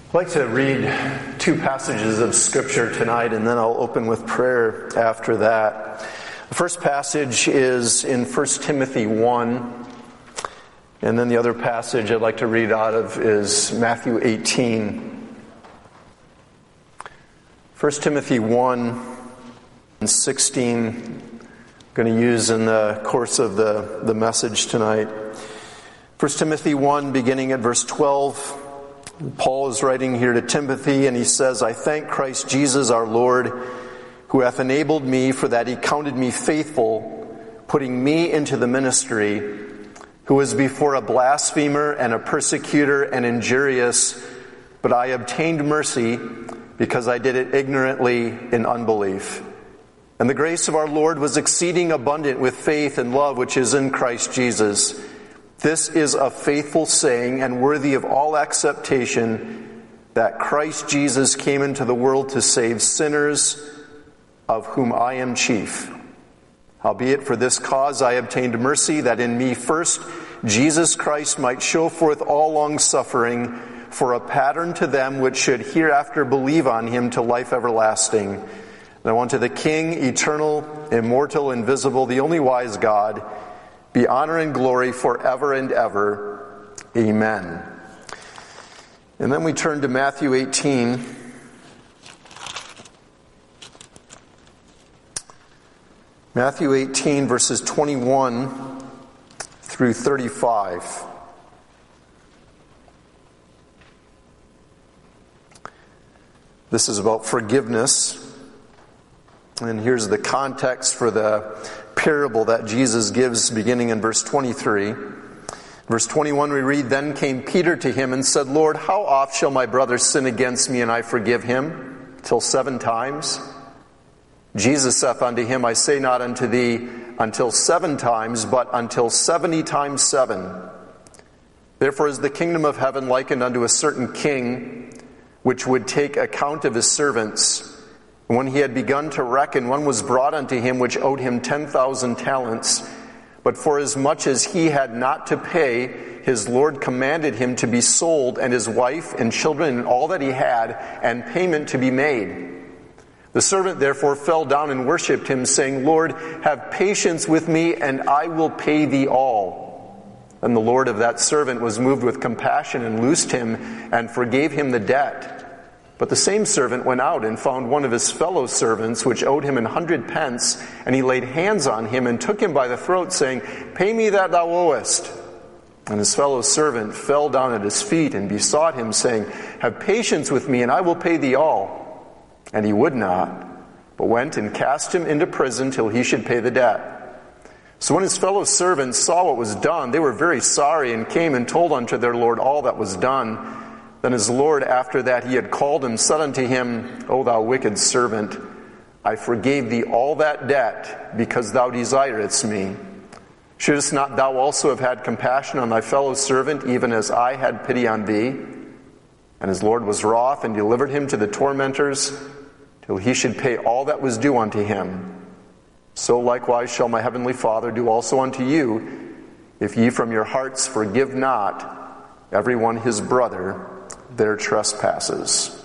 I'd like to read two passages of Scripture tonight, and then I'll open with prayer after that. The first passage is in 1 Timothy 1, and then the other passage I'd like to read out of is Matthew 18. 1 Timothy 1 and 16, I'm going to use in the course of the message tonight. 1 Timothy 1, beginning at verse 12, Paul is writing here to Timothy, and he says, I thank Christ Jesus our Lord, who hath enabled me, for that he counted me faithful, putting me into the ministry, who was before a blasphemer and a persecutor and injurious, but I obtained mercy, because I did it ignorantly in unbelief. And the grace of our Lord was exceeding abundant with faith and love which is in Christ Jesus. This is a faithful saying and worthy of all acceptation, that Christ Jesus came into the world to save sinners, of whom I am chief. Howbeit for this cause I obtained mercy, that in me first Jesus Christ might show forth all long-suffering, for a pattern to them which should hereafter believe on him to life everlasting. Now unto the King, eternal, immortal, invisible, the only wise God, be honor and glory forever and ever. Amen. And then we turn to Matthew 18. Matthew 18, verses 21 through 35. This is about forgiveness. And here's the context for the parable that Jesus gives beginning in verse 23. Verse 21 we read, Then came Peter to him and said, Lord, how oft shall my brother sin against me and I forgive him? Till 7 times? Jesus saith unto him, I say not unto thee until 7 times, but until 70 times 7. Therefore is the kingdom of heaven likened unto a certain king, which would take account of his servants. And when he had begun to reckon, one was brought unto him which owed him 10,000 talents. But forasmuch as he had not to pay, his Lord commanded him to be sold, and his wife and children and all that he had, and payment to be made. The servant therefore fell down and worshipped him, saying, Lord, have patience with me, and I will pay thee all. And the Lord of that servant was moved with compassion, and loosed him, and forgave him the debt. But the same servant went out and found one of his fellow servants, which owed him 100 pence, and he laid hands on him and took him by the throat, saying, Pay me that thou owest. And his fellow servant fell down at his feet and besought him, saying, Have patience with me, and I will pay thee all. And he would not, but went and cast him into prison till he should pay the debt. So when his fellow servants saw what was done, they were very sorry, and came and told unto their Lord all that was done. Then his Lord, after that he had called him, said unto him, O thou wicked servant, I forgave thee all that debt, because thou desiredst me. Shouldest not thou also have had compassion on thy fellow servant, even as I had pity on thee? And his Lord was wroth, and delivered him to the tormentors, till he should pay all that was due unto him. So likewise shall my heavenly Father do also unto you, if ye from your hearts forgive not every one his brother their trespasses.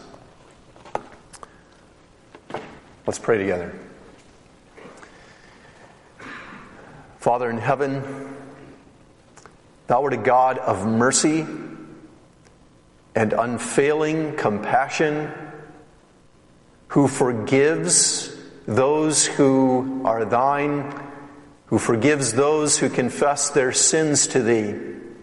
Let's pray together. Father in heaven, thou art a God of mercy and unfailing compassion, who forgives those who are thine, who forgives those who confess their sins to thee.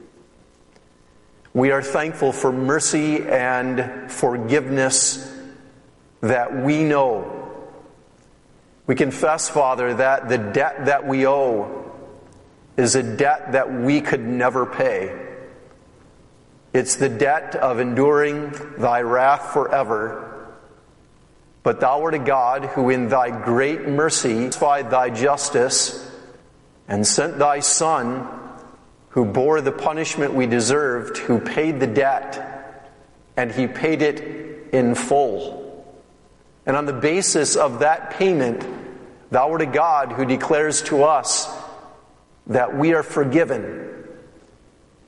We are thankful for mercy and forgiveness that we know. We confess, Father, that the debt that we owe is a debt that we could never pay. It's the debt of enduring thy wrath forever. But thou art a God who in thy great mercy satisfied thy justice and sent thy Son, who bore the punishment we deserved, who paid the debt, and he paid it in full. And on the basis of that payment, thou art a God who declares to us that we are forgiven.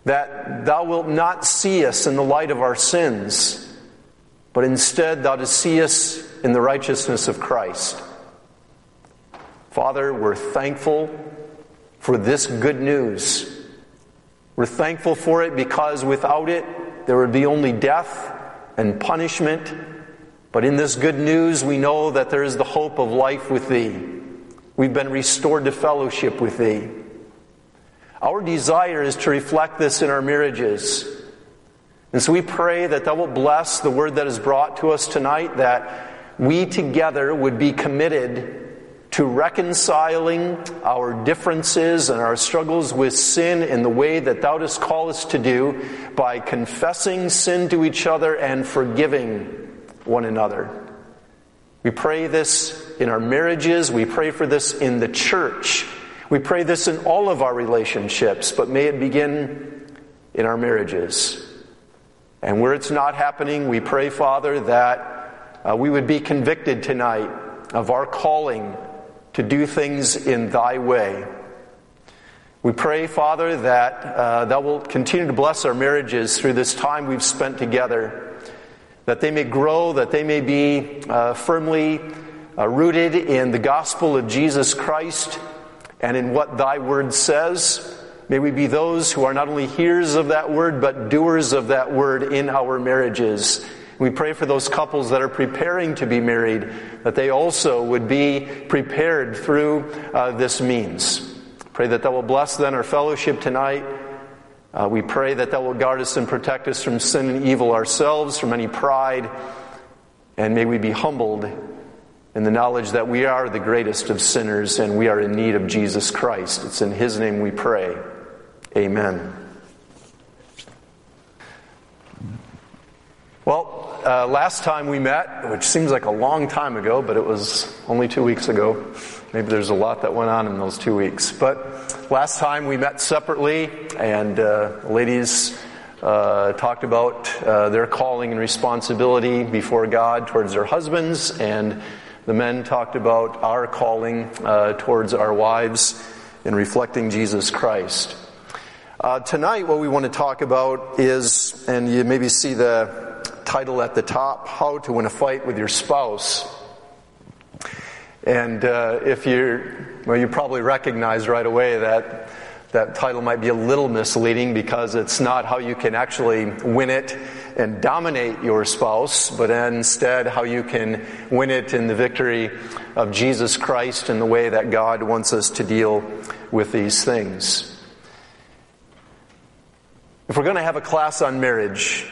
that thou wilt not see us in the light of our sins, but instead thou dost see us in the righteousness of Christ. Father, we're thankful for this good news. We're thankful for it because without it, there would be only death and punishment. But in this good news, we know that there is the hope of life with Thee. We've been restored to fellowship with Thee. Our desire is to reflect this in our marriages. And so we pray that Thou wilt bless the word that is brought to us tonight, that we together would be committed to reconciling our differences and our struggles with sin in the way that Thou dost call us to do, by confessing sin to each other and forgiving one another. We pray this in our marriages. We pray for this in the church. We pray this in all of our relationships, but may it begin in our marriages. And where it's not happening, we pray, Father, that we would be convicted tonight of our calling to do things in Thy way. We pray, Father, that Thou wilt continue to bless our marriages through this time we've spent together, that they may grow, that they may be firmly rooted in the gospel of Jesus Christ and in what Thy word says. May we be those who are not only hearers of that word, but doers of that word in our marriages. We pray for those couples that are preparing to be married, that they also would be prepared through this means. Pray that Thou will bless then our fellowship tonight. We pray that Thou will guard us and protect us from sin and evil ourselves, from any pride, and may we be humbled in the knowledge that we are the greatest of sinners and we are in need of Jesus Christ. It's in His name we pray. Amen. Well, last time we met, which seems like a long time ago, but it was only 2 weeks ago. Maybe there's a lot that went on in those 2 weeks. But last time we met separately, and ladies talked about their calling and responsibility before God towards their husbands, and the men talked about our calling towards our wives in reflecting Jesus Christ. Tonight what we want to talk about is, and you maybe see the title at the top, How to Win a Fight with Your Spouse. And if you probably recognize right away that that title might be a little misleading, because it's not how you can actually win it and dominate your spouse, but instead how you can win it in the victory of Jesus Christ and the way that God wants us to deal with these things. If we're going to have a class on marriage,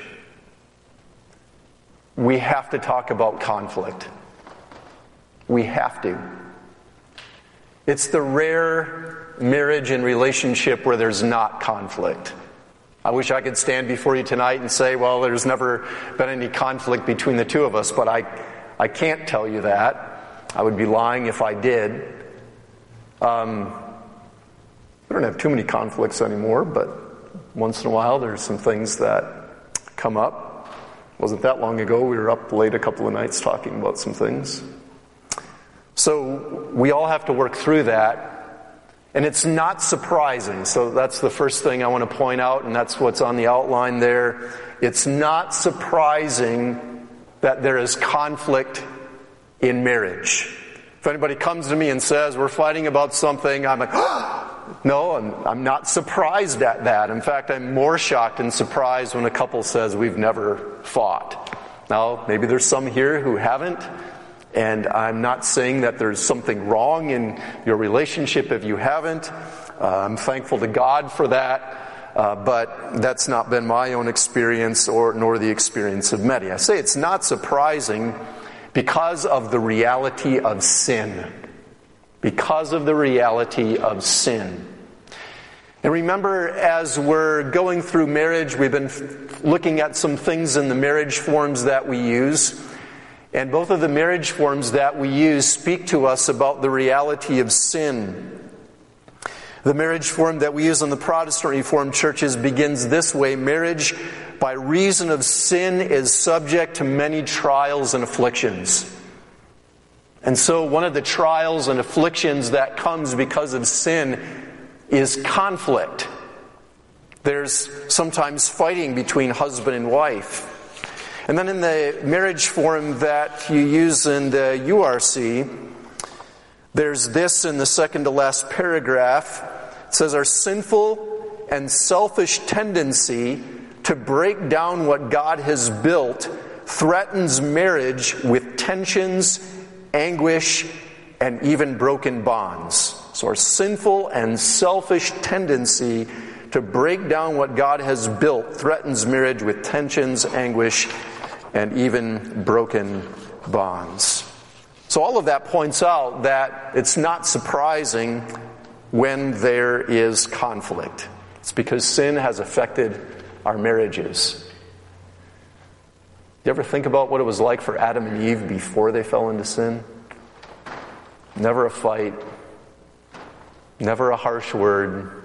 we have to talk about conflict. We have to. It's the rare marriage and relationship where there's not conflict. I wish I could stand before you tonight and say, well, there's never been any conflict between the two of us, but I can't tell you that. I would be lying if I did. We don't have too many conflicts anymore, but once in a while there's some things that come up. It wasn't that long ago, we were up late a couple of nights talking about some things. So we all have to work through that. And it's not surprising. So that's the first thing I want to point out, and that's what's on the outline there. It's not surprising that there is conflict in marriage. If anybody comes to me and says, we're fighting about something, I'm like, oh, no, I'm not surprised at that. In fact, I'm more shocked and surprised when a couple says, we've never fought. Now, maybe there's some here who haven't. And I'm not saying that there's something wrong in your relationship if you haven't. I'm thankful to God for that. But that's not been my own experience nor the experience of many. I say it's not surprising because of the reality of sin. Because of the reality of sin. And remember, as we're going through marriage, we've been looking at some things in the marriage forms that we use. And both of the marriage forms that we use speak to us about the reality of sin. The marriage form that we use in the Protestant Reformed churches begins this way: marriage, by reason of sin, is subject to many trials and afflictions. And so one of the trials and afflictions that comes because of sin is conflict. There's sometimes fighting between husband and wife. And then in the marriage forum that you use in the URC, there's this in the second to last paragraph. It says, our sinful and selfish tendency to break down what God has built threatens marriage with tensions, anguish, and even broken bonds. So our sinful and selfish tendency to break down what God has built threatens marriage with tensions, anguish, and even broken bonds. So all of that points out that it's not surprising when there is conflict. It's because sin has affected our marriages. You ever think about what it was like for Adam and Eve before they fell into sin? Never a fight, never a harsh word,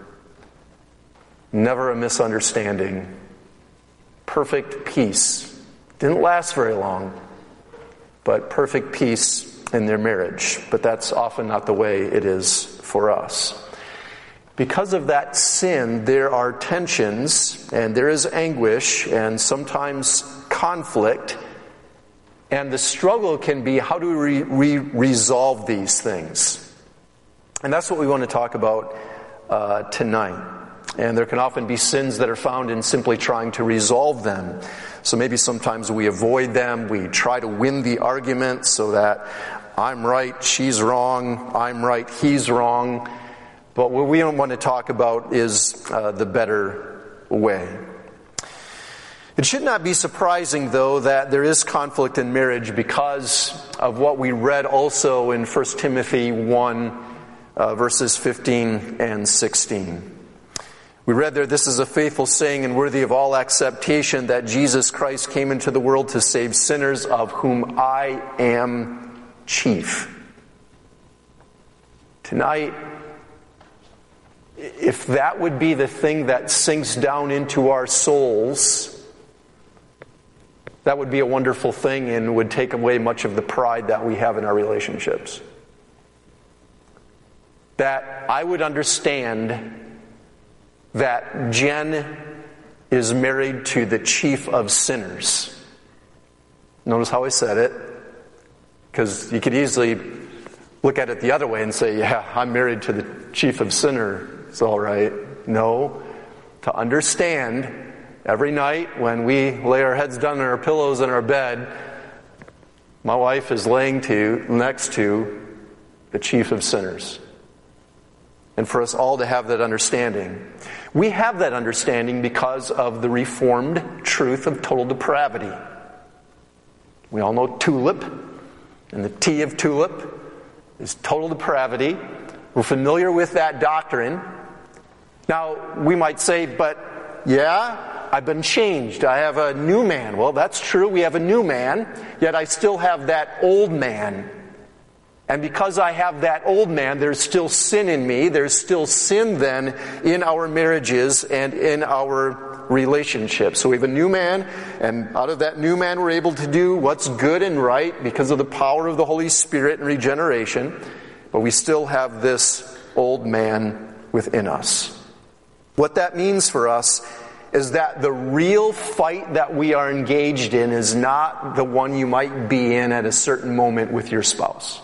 never a misunderstanding. Perfect peace. Didn't last very long, but perfect peace in their marriage. But that's often not the way it is for us. Because of that sin, there are tensions, and there is anguish, and sometimes conflict. And the struggle can be, how do we resolve these things? And that's what we want to talk about tonight. And there can often be sins that are found in simply trying to resolve them. So maybe sometimes we avoid them, we try to win the argument so that I'm right, she's wrong, I'm right, he's wrong. But what we don't want to talk about is the better way. It should not be surprising, though, that there is conflict in marriage because of what we read also in 1 Timothy 1, verses 15 and 16. We read there, this is a faithful saying and worthy of all acceptation, that Jesus Christ came into the world to save sinners, of whom I am chief. Tonight, if that would be the thing that sinks down into our souls, that would be a wonderful thing and would take away much of the pride that we have in our relationships. That I would understand that Jen is married to the chief of sinners. Notice how I said it, because you could easily look at it the other way and say, yeah, I'm married to the chief of sinners. It's all right. No. To understand, every night when we lay our heads down on our pillows in our bed, my wife is laying next to the chief of sinners. And for us all to have that understanding. We have that understanding because of the Reformed truth of total depravity. We all know tulip, and the T of tulip is total depravity. We're familiar with that doctrine. Now, we might say, but yeah, I've been changed. I have a new man. Well, that's true. We have a new man, yet I still have that old man. And because I have that old man, there's still sin in me. There's still sin then in our marriages and in our relationships. So we have a new man, and out of that new man we're able to do what's good and right because of the power of the Holy Spirit and regeneration. But we still have this old man within us. What that means for us is that the real fight that we are engaged in is not the one you might be in at a certain moment with your spouse.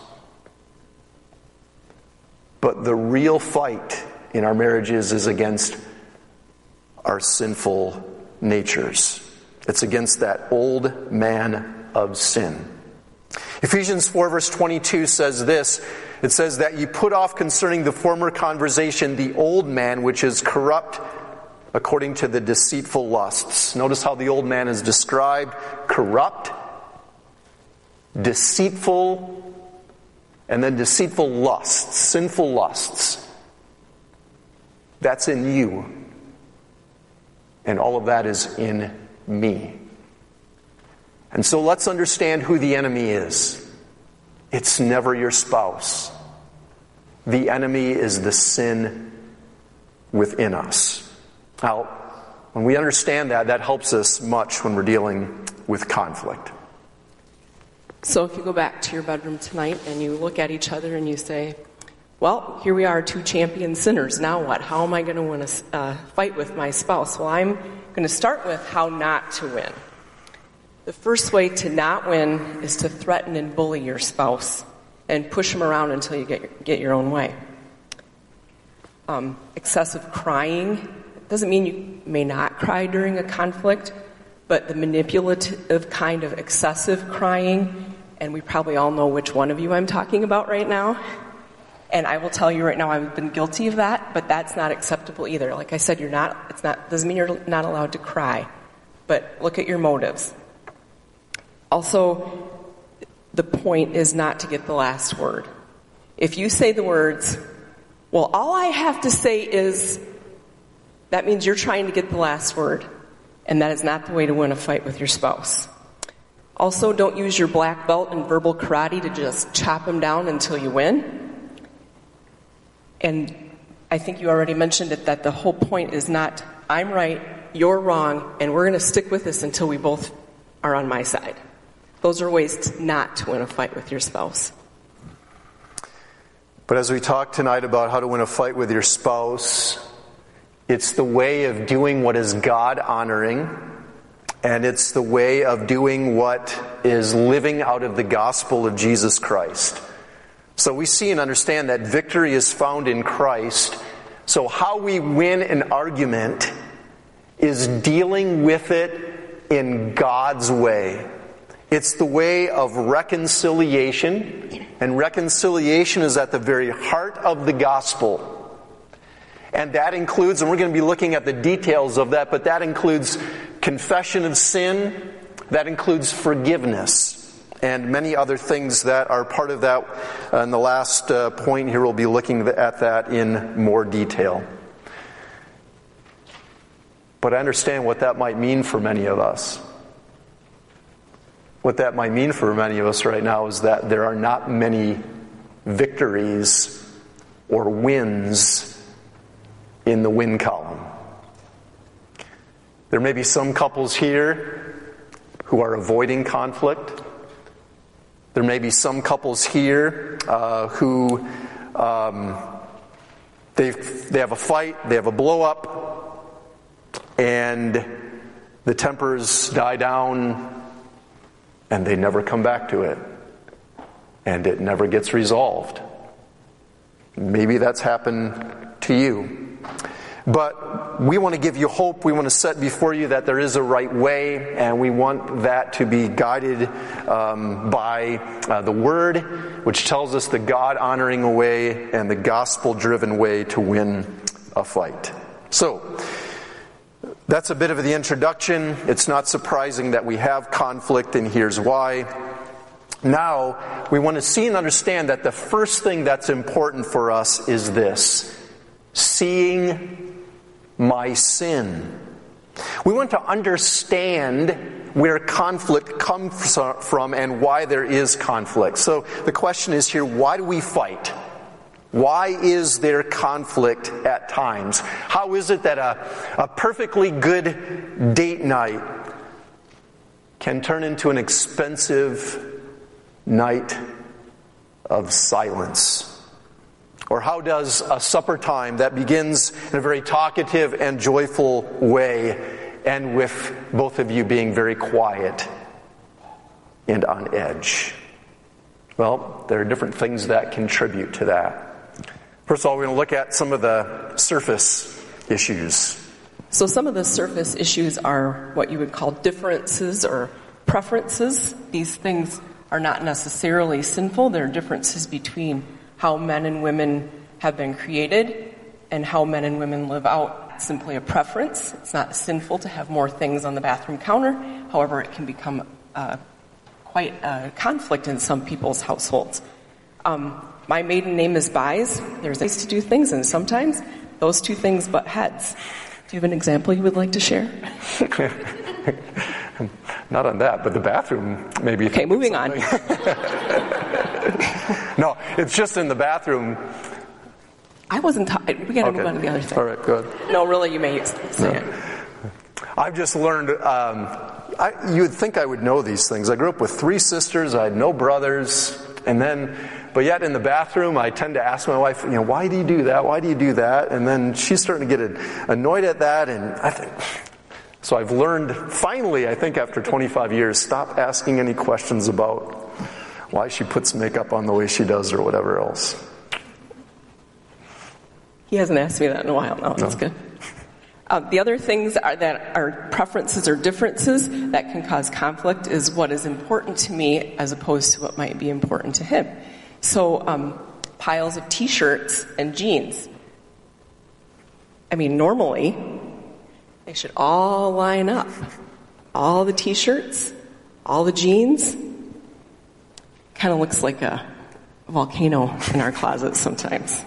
But the real fight in our marriages is against our sinful natures. It's against that old man of sin. Ephesians 4 verse 22 says this. It says that you put off concerning the former conversation the old man which is corrupt according to the deceitful lusts. Notice how the old man is described. Corrupt, deceitful, and then deceitful lusts, sinful lusts. That's in you. And all of that is in me. And so let's understand who the enemy is. It's never your spouse. The enemy is the sin within us. Now, when we understand that, that helps us much when we're dealing with conflict. So if you go back to your bedroom tonight and you look at each other and you say, well, here we are, two champion sinners. Now what? How am I going to win a fight with my spouse? Well, I'm going to start with how not to win. The first way to not win is to threaten and bully your spouse and push them around until you get your own way. Excessive crying doesn't mean you may not cry during a conflict, but the manipulative kind of excessive crying, and we probably all know which one of you I'm talking about right now. And I will tell you right now, I've been guilty of that, but that's not acceptable either. Like I said, doesn't mean you're not allowed to cry, but look at your motives. Also, the point is not to get the last word. If you say the words, well, all I have to say is, that means you're trying to get the last word, and that is not the way to win a fight with your spouse. Also, don't use your black belt in verbal karate to just chop them down until you win. And I think you already mentioned it, that the whole point is not, I'm right, you're wrong, and we're going to stick with this until we both are on my side. Those are ways not to win a fight with your spouse. But as we talk tonight about how to win a fight with your spouse, it's the way of doing what is God-honoring, and it's the way of doing what is living out of the gospel of Jesus Christ. So we see and understand that victory is found in Christ. So how we win an argument is dealing with it in God's way. It's the way of reconciliation, and reconciliation is at the very heart of the gospel. And that includes, and we're going to be looking at the details of that, but that includes confession of sin, that includes forgiveness, and many other things that are part of that. In the last point here, we'll be looking at that in more detail. But I understand what that might mean for many of us. What that might mean for many of us right now is that there are not many victories or wins in the win column. There may be some couples here who are avoiding conflict. There may be some couples here who they have a fight, they have a blow up, and the tempers die down, and they never come back to it, and it never gets resolved. Maybe that's happened to you. But we want to give you hope. We want to set before you that there is a right way, and we want that to be guided by the Word, which tells us the God-honoring way and the gospel-driven way to win a fight. So, that's a bit of the introduction. It's not surprising that we have conflict, and here's why. Now, we want to see and understand that the first thing that's important for us is this: seeing my sin. We want to understand where conflict comes from and why there is conflict. So the question is here, why do we fight? Why is there conflict at times? How is it that a perfectly good date night can turn into an expensive night of silence? Or how does a supper time that begins in a very talkative and joyful way end with both of you being very quiet and on edge? Well, there are different things that contribute to that. First of all, we're going to look at some of the surface issues. So some of the surface issues are what you would call differences or preferences. These things are not necessarily sinful. They're differences between how men and women have been created and how men and women live out simply a preference. It's not sinful to have more things on the bathroom counter. However, it can become quite a conflict in some people's households. My maiden name is Buys. There's ways to do things, and sometimes those two things butt heads. Do you have an example you would like to share? Not on that, but the bathroom maybe. Okay, moving on. No, it's just in the bathroom. I wasn't we got to move on to the other thing. All right, go ahead. No, really, you may say it. I've just learned, you would think I would know these things. I grew up with 3 sisters. I had no brothers. But yet in the bathroom, I tend to ask my wife, why do you do that? Why do you do that? And then she's starting to get annoyed at that, and so I've learned, finally, I think after 25 years, stop asking any questions about why she puts makeup on the way she does or whatever else. He hasn't asked me that in a while. No, that's good. The other things that are preferences or differences that can cause conflict is what is important to me as opposed to what might be important to him. So piles of T-shirts and jeans. Normally, they should all line up. All the T-shirts, all the jeans. Kind of looks like a volcano in our closet sometimes.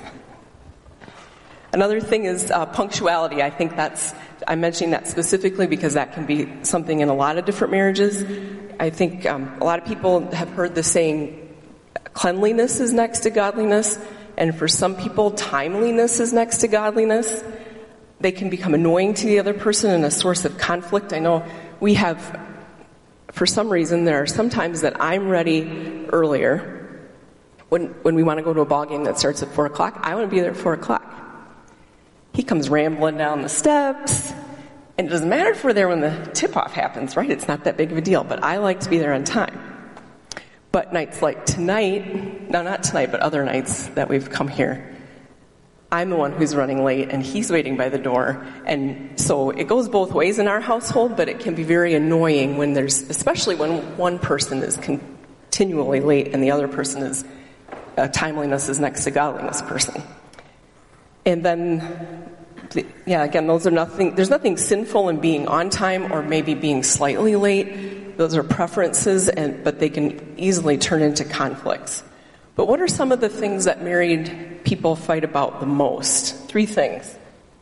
Another thing is punctuality. I think I'm mentioning that specifically because that can be something in a lot of different marriages. I think a lot of people have heard the saying, cleanliness is next to godliness, and for some people, timeliness is next to godliness. They can become annoying to the other person and a source of conflict. I know we have, for some reason, there are some times that I'm ready earlier. When we want to go to a ball game that starts at 4 o'clock, I want to be there at 4 o'clock. He comes rambling down the steps, and it doesn't matter if we're there when the tip-off happens, right? It's not that big of a deal, but I like to be there on time. But nights like tonight, no, not tonight, but other nights that we've come here, I'm the one who's running late, and he's waiting by the door. And so it goes both ways in our household, but it can be very annoying when especially when one person is continually late and the other person is, timeliness is next to godliness person. And then, again, there's nothing sinful in being on time or maybe being slightly late. Those are preferences, but they can easily turn into conflicts. But what are some of the things that married people fight about the most? 3 things.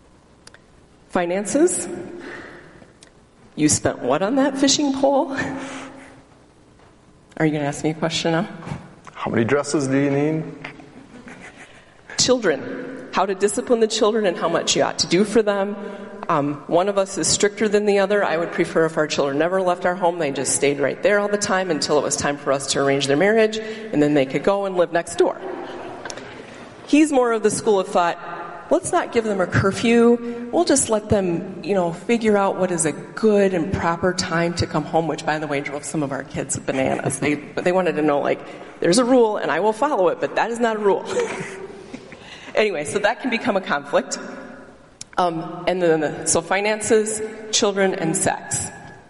Finances. You spent what on that fishing pole? Are you going to ask me a question now? How many dresses do you need? Children. How to discipline the children and how much you ought to do for them. One of us is stricter than the other. I would prefer if our children never left our home, they just stayed right there all the time until it was time for us to arrange their marriage, and then they could go and live next door. He's more of the school of thought, let's not give them a curfew. We'll just let them, figure out what is a good and proper time to come home, which, by the way, drove some of our kids bananas. They wanted to know, there's a rule, and I will follow it, but that is not a rule. Anyway, so that can become a conflict. So finances, children, and sex.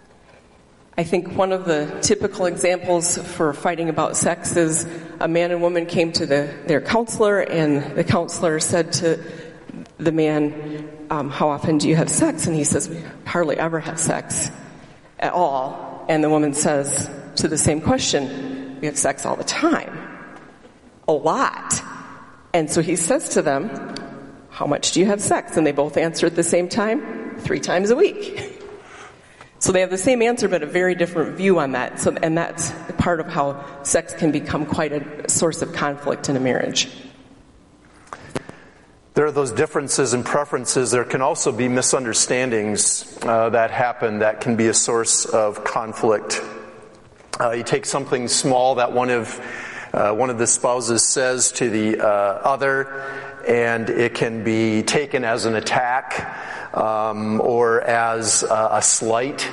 I think one of the typical examples for fighting about sex is a man and woman came to their counselor, and the counselor said to the man, how often do you have sex? And he says, we hardly ever have sex at all. And the woman says to the same question, we have sex all the time. A lot. And so he says to them, how much do you have sex? And they both answer at the same time, 3 times a week. So they have the same answer, but a very different view on that. And that's part of how sex can become quite a source of conflict in a marriage. There are those differences in preferences. There can also be misunderstandings that happen that can be a source of conflict. You take something small that one of the spouses says to the other, and it can be taken as an attack or as a slight.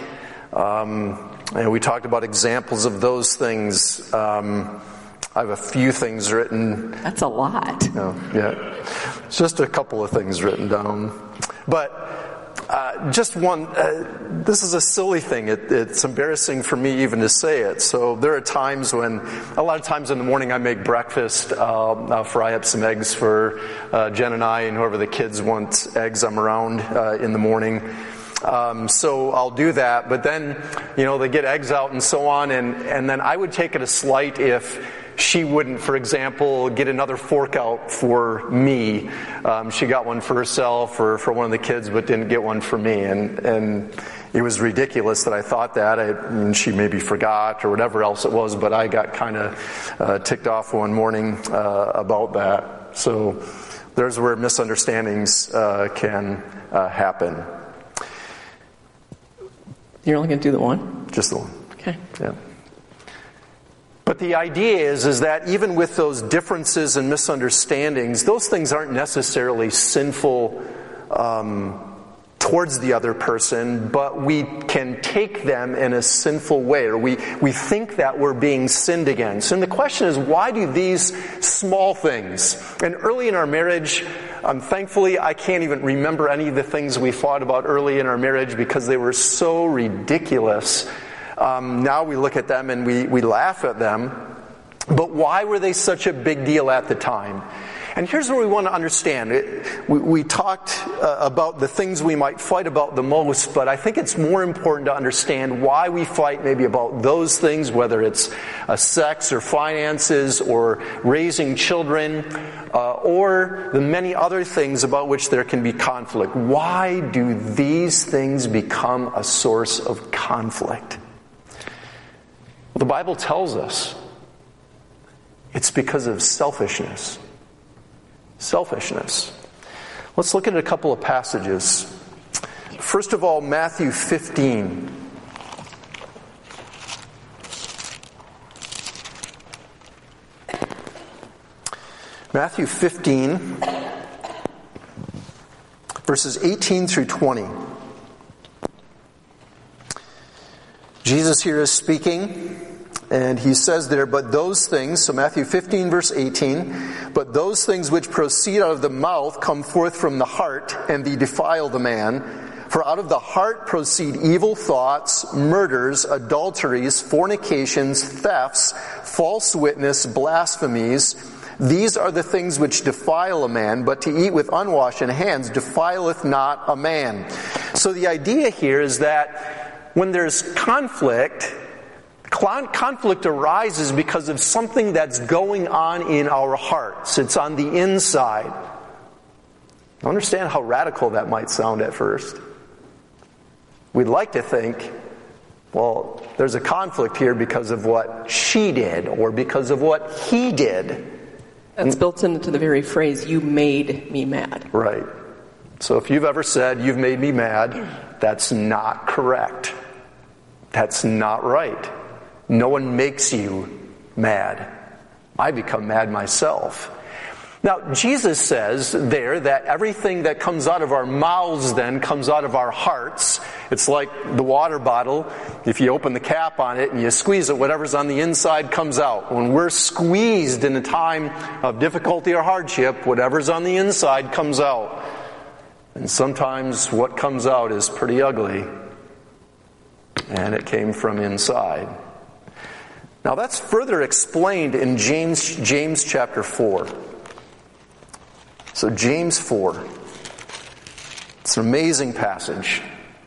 And we talked about examples of those things. I have a few things written. That's a lot. Yeah. Just a couple of things written down. But just one, this is a silly thing. It's embarrassing for me even to say it. So there are times when, a lot of times in the morning I make breakfast. I'll fry up some eggs for Jen and I, and whoever the kids want eggs, I'm around in the morning. So I'll do that. But then, they get eggs out and so on. And then I would take it a slight if she wouldn't, for example, get another fork out for me. She got one for herself or for one of the kids, but didn't get one for me. And it was ridiculous that I thought that. She maybe forgot or whatever else it was, but I got kind of ticked off one morning about that. So there's where misunderstandings can happen. You're only going to do the one? Just the one. Okay. Yeah. But the idea is that even with those differences and misunderstandings, those things aren't necessarily sinful towards the other person, but we can take them in a sinful way, or we think that we're being sinned against. And the question is, why do these small things? And early in our marriage, thankfully, I can't even remember any of the things we fought about early in our marriage because they were so ridiculous. Now we look at them and we laugh at them. But why were they such a big deal at the time? And here's what we want to understand. We talked about the things we might fight about the most, but I think it's more important to understand why we fight maybe about those things, whether it's sex or finances or raising children, or the many other things about which there can be conflict. Why do these things become a source of conflict? Well, the Bible tells us it's because of selfishness. Selfishness. Let's look at a couple of passages. First of all, Matthew 15. Matthew 15, verses 18 through 20. Jesus here is speaking. And he says there, but those things, so Matthew 15 verse 18, but those things which proceed out of the mouth come forth from the heart, and they defile the man. For out of the heart proceed evil thoughts, murders, adulteries, fornications, thefts, false witness, blasphemies. These are the things which defile a man, but to eat with unwashed hands defileth not a man. So the idea here is that when there's conflict arises because of something that's going on in our hearts. It's on the inside. I understand how radical that might sound at first. We'd like to think, well, there's a conflict here because of what she did or because of what he did. That's built into the very phrase, you made me mad. Right. So if you've ever said, you've made me mad, that's not correct. That's not right. No one makes you mad. I become mad myself. Now, Jesus says there that everything that comes out of our mouths then comes out of our hearts. It's like the water bottle. If you open the cap on it and you squeeze it, whatever's on the inside comes out. When we're squeezed in a time of difficulty or hardship, whatever's on the inside comes out. And sometimes what comes out is pretty ugly. And it came from inside. Now that's further explained in James chapter 4. So James 4. It's an amazing passage.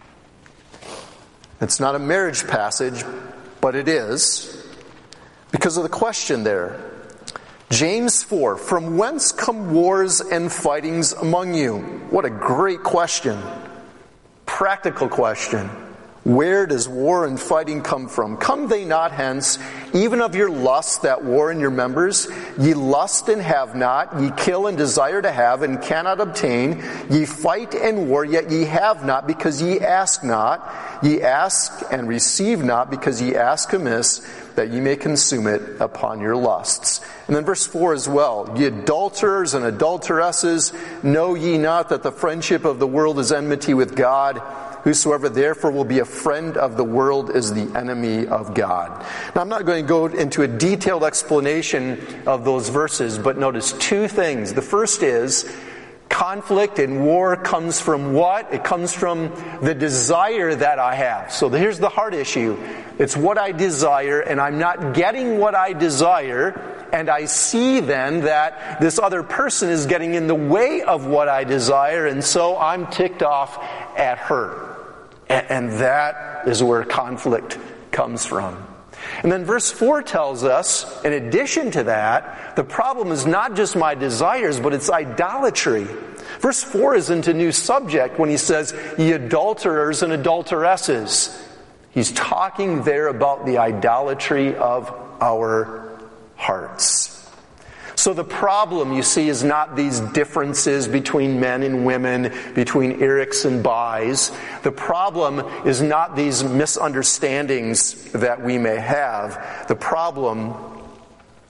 It's not a marriage passage, but it is because of the question there. James 4, from whence come wars and fightings among you? What a great question. Practical question. Where does war and fighting come from? Come they not hence, even of your lusts that war in your members? Ye lust and have not, ye kill and desire to have and cannot obtain. Ye fight and war, yet ye have not, because ye ask not. Ye ask and receive not, because ye ask amiss, that ye may consume it upon your lusts. And then verse 4 as well. Ye adulterers and adulteresses, know ye not that the friendship of the world is enmity with God? Whosoever therefore will be a friend of the world is the enemy of God. Now I'm not going to go into a detailed explanation of those verses, but notice two things. The first is, conflict and war comes from what? It comes from the desire that I have. So here's the heart issue. It's what I desire, and I'm not getting what I desire, and I see then that this other person is getting in the way of what I desire, and so I'm ticked off at her. And that is where conflict comes from. And then verse 4 tells us, in addition to that, the problem is not just my desires, but it's idolatry. Verse 4 isn't a new subject when he says, ye adulterers and adulteresses. He's talking there about the idolatry of our hearts. So the problem, you see, is not these differences between men and women, between Erics and Buys. The problem is not these misunderstandings that we may have. The problem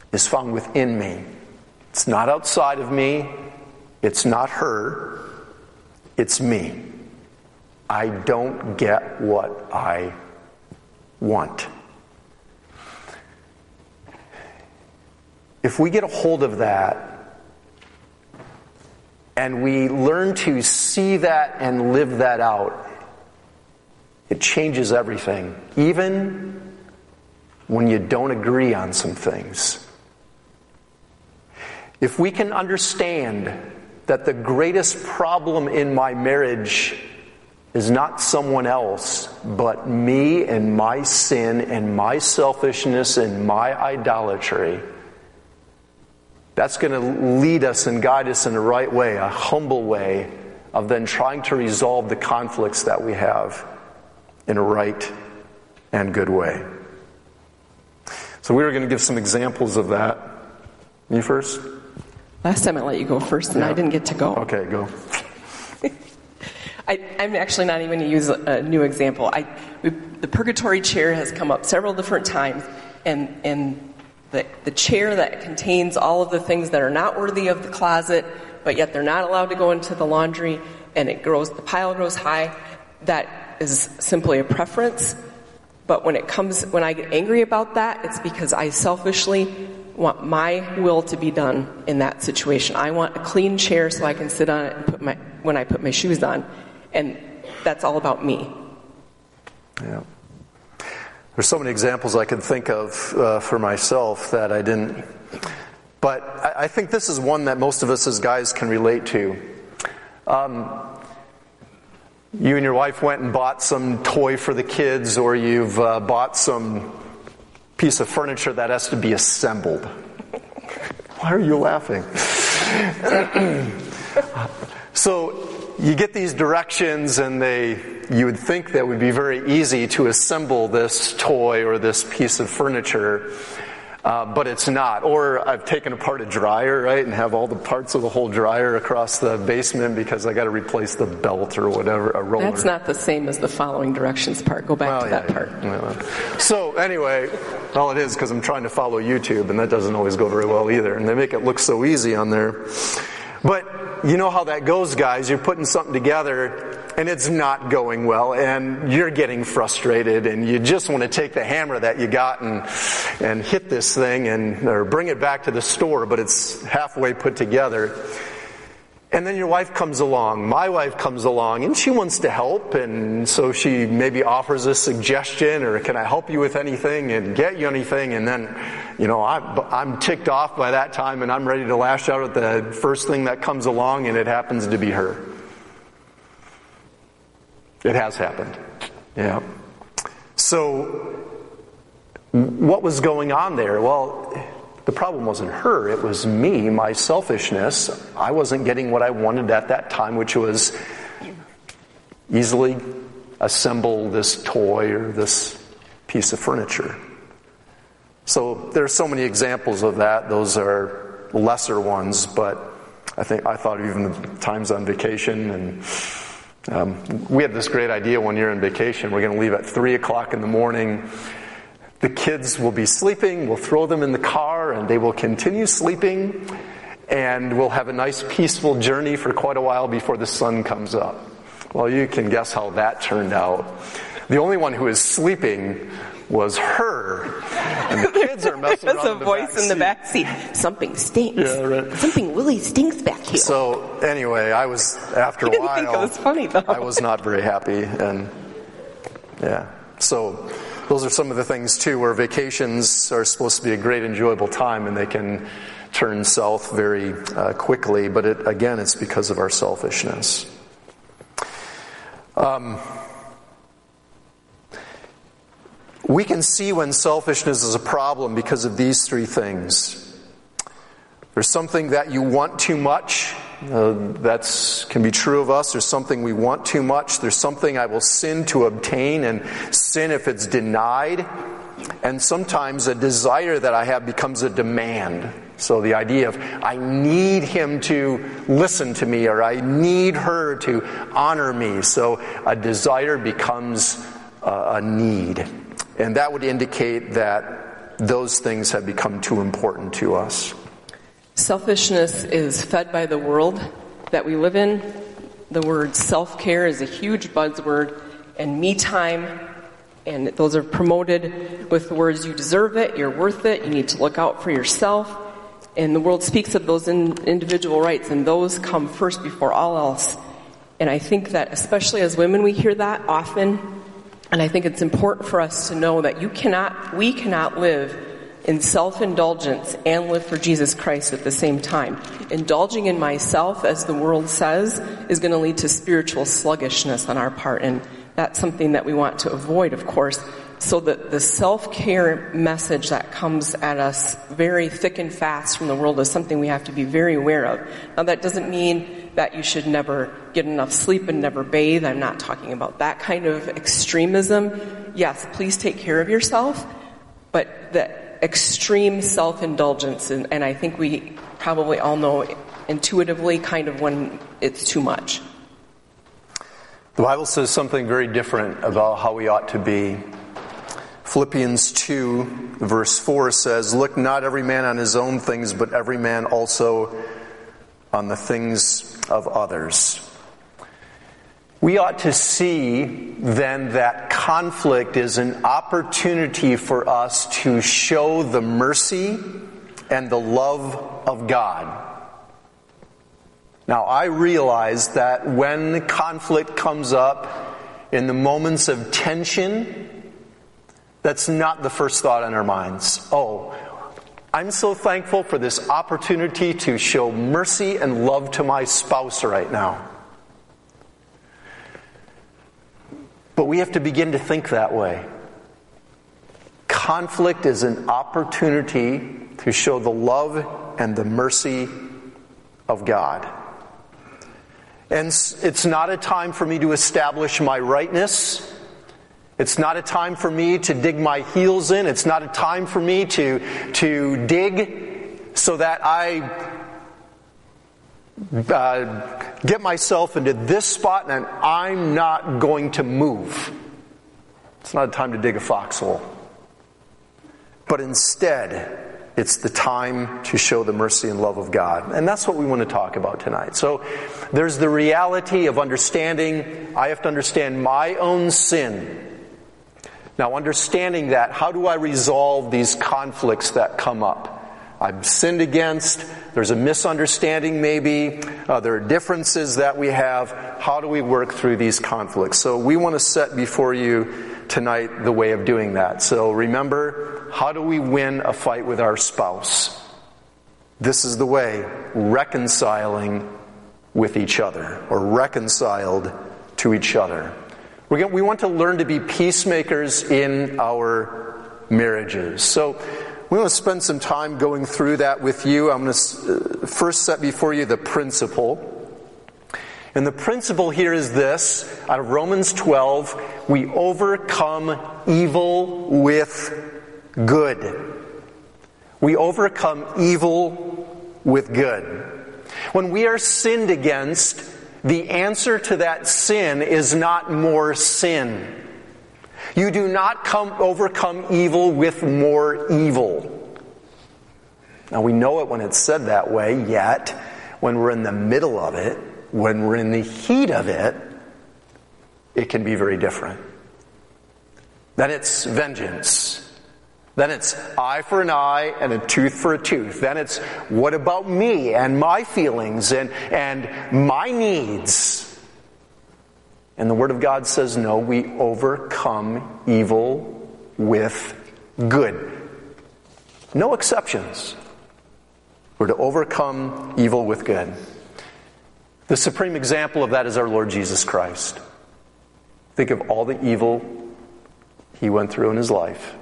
is found within me. It's not outside of me. It's not her. It's me. I don't get what I want. If we get a hold of that, and we learn to see that and live that out, it changes everything, even when you don't agree on some things. If we can understand that the greatest problem in my marriage is not someone else, but me and my sin and my selfishness and my idolatry, that's going to lead us and guide us in the right way, a humble way of then trying to resolve the conflicts that we have in a right and good way. So we were going to give some examples of that. You first? Last time I let you go first, and I didn't get to go. Okay, go. I'm actually not even going to use a new example. The purgatory chair has come up several different times, and the chair that contains all of the things that are not worthy of the closet, but yet they're not allowed to go into the laundry, and the pile grows high, that is simply a preference. But when I get angry about that, it's because I selfishly want my will to be done in that situation. I want a clean chair so I can sit on it and when I put my shoes on. And that's all about me. Yeah. There's so many examples I could think of for myself that I didn't. But I think this is one that most of us as guys can relate to. You and your wife went and bought some toy for the kids, or you've bought some piece of furniture that has to be assembled. Why are you laughing? So you get these directions, and you would think that would be very easy to assemble this toy or this piece of furniture, but it's not. Or I've taken apart a dryer, right, and have all the parts of the whole dryer across the basement because I got to replace the belt or whatever, a roller. That's not the same as the following directions part. Go back to that part. Yeah. So anyway, all it is because I'm trying to follow YouTube, and that doesn't always go very well either. And they make it look so easy on there. But you know how that goes, guys. You're putting something together, and it's not going well, and you're getting frustrated, and you just want to take the hammer that you got and hit this thing or bring it back to the store, but it's halfway put together. And then your wife comes along, my wife comes along, and she wants to help, and so she maybe offers a suggestion, or can I help you with anything and get you anything? And then, I'm ticked off by that time, and I'm ready to lash out at the first thing that comes along, and it happens to be her. It has happened. Yeah. So, what was going on there? Well, the problem wasn't her, it was me, my selfishness. I wasn't getting what I wanted at that time, which was easily assemble this toy or this piece of furniture. So there are so many examples of that. Those are lesser ones, but I thought of even the times on vacation, and we had this great idea one year on vacation. We're going to leave at 3 o'clock in the morning. The kids will be sleeping, we'll throw them in the car, and they will continue sleeping, and we'll have a nice peaceful journey for quite a while before the sun comes up. Well, you can guess how that turned out. The only one who was sleeping was her, and the kids are messing around in the back seat. There's a voice in the back seat. Something stinks. Yeah, right. Something really stinks back here. So anyway, after a while, I didn't think it was funny, though. I was not very happy, and yeah, so those are some of the things, too, where vacations are supposed to be a great, enjoyable time, and they can turn south very quickly. But it's because of our selfishness. We can see when selfishness is a problem because of these three things. There's something that you want too much. That can be true of us. There's something we want too much. There's something I will sin to obtain, and sin if it's denied. And sometimes a desire that I have becomes a demand. So the idea of I need him to listen to me, or I need her to honor me. So a desire becomes a need. And that would indicate that those things have become too important to us. Selfishness is fed by the world that we live in. The word self-care is a huge buzzword, and me time, and those are promoted with the words, you deserve it, you're worth it, you need to look out for yourself. And the world speaks of those individual rights, and those come first before all else. And I think that especially as women, we hear that often. And I think it's important for us to know that we cannot live in self-indulgence and live for Jesus Christ at the same time. Indulging in myself, as the world says, is going to lead to spiritual sluggishness on our part. And that's something that we want to avoid, of course. So the self-care message that comes at us very thick and fast from the world is something we have to be very aware of. Now, that doesn't mean that you should never get enough sleep and never bathe. I'm not talking about that kind of extremism. Yes, please take care of yourself, but the extreme self-indulgence, and I think we probably all know intuitively kind of when it's too much. The Bible says something very different about how we ought to be. Philippians 2, verse 4 says, "Look not every man on his own things, but every man also on the things of others." We ought to see then that conflict is an opportunity for us to show the mercy and the love of God. Now, I realize that when conflict comes up in the moments of tension, that's not the first thought on our minds. Oh, I'm so thankful for this opportunity to show mercy and love to my spouse right now. But we have to begin to think that way. Conflict is an opportunity to show the love and the mercy of God. And it's not a time for me to establish my rightness. It's not a time for me to dig my heels in. It's not a time for me to dig so that I get myself into this spot and I'm not going to move. It's not a time to dig a foxhole. But instead, it's the time to show the mercy and love of God. And that's what we want to talk about tonight. So there's the reality of understanding, I have to understand my own sin. Now, understanding that, how do I resolve these conflicts that come up? I've sinned against, there's a misunderstanding maybe, there are differences that we have. How do we work through these conflicts? So we want to set before you tonight the way of doing that. So remember, how do we win a fight with our spouse? This is the way, reconciling with each other, or reconciled to each other. We want to learn to be peacemakers in our marriages. So we want to spend some time going through that with you. I'm going to first set before you the principle. And the principle here is this, out of Romans 12, we overcome evil with good. We overcome evil with good. When we are sinned against, the answer to that sin is not more sin. You do not overcome evil with more evil. Now we know it when it's said that way, yet when we're in the middle of it, when we're in the heat of it, it can be very different. Then it's vengeance. Then it's eye for an eye and a tooth for a tooth. Then it's what about me and my feelings and my needs? And the Word of God says, no, we overcome evil with good. No exceptions. We're to overcome evil with good. The supreme example of that is our Lord Jesus Christ. Think of all the evil He went through in His life.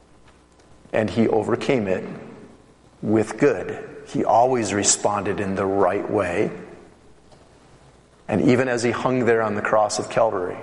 And He overcame it with good. He always responded in the right way. And even as He hung there on the cross of Calvary,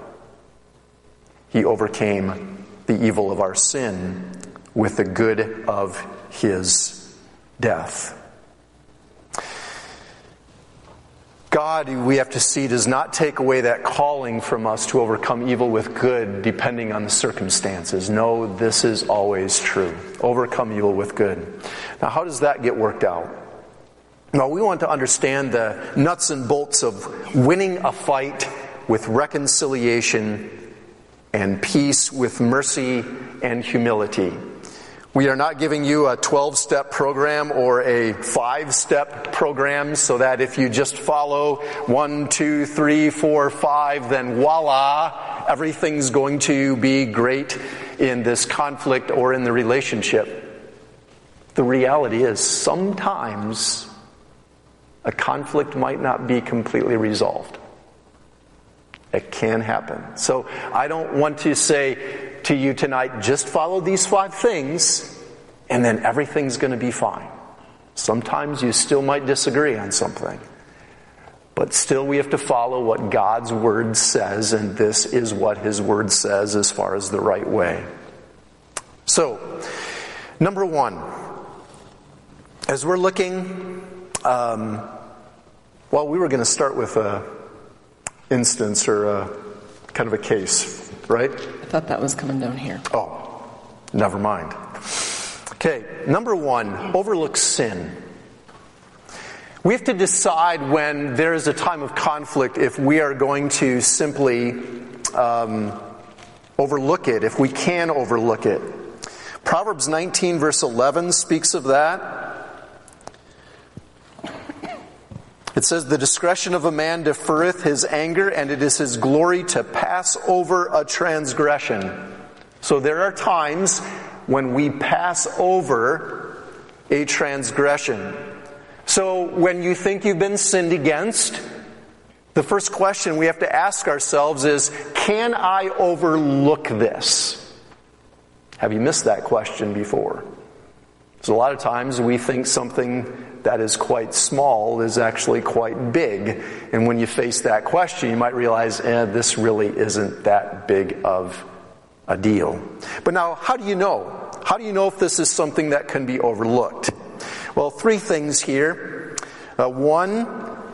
He overcame the evil of our sin with the good of His death. God, we have to see, does not take away that calling from us to overcome evil with good depending on the circumstances. No, this is always true. Overcome evil with good. Now, how does that get worked out? Well, we want to understand the nuts and bolts of winning a fight with reconciliation and peace with mercy and humility. We are not giving you a 12-step program or a 5-step program so that if you just follow 1, 2, 3, 4, 5, then voila, everything's going to be great in this conflict or in the relationship. The reality is sometimes a conflict might not be completely resolved. It can happen. So I don't want to say to you tonight, just follow these 5 things and then everything's going to be fine. Sometimes you still might disagree on something. But still we have to follow what God's Word says, and this is what His Word says as far as the right way. So, number 1, as we're looking, we were going to start with a instance or a kind of a case, right? I thought that was coming down here. Oh, never mind. Okay, number 1, overlook sin. We have to decide when there is a time of conflict if we are going to simply overlook it, if we can overlook it. Proverbs 19 verse 11 speaks of that. It says, "The discretion of a man deferreth his anger, and it is his glory to pass over a transgression." So there are times when we pass over a transgression. So when you think you've been sinned against, the first question we have to ask ourselves is, can I overlook this? Have you missed that question before? So a lot of times we think something that is quite small is actually quite big. And when you face that question, you might realize, this really isn't that big of a deal. But now, how do you know? How do you know if this is something that can be overlooked? Well, 3 things here. 1,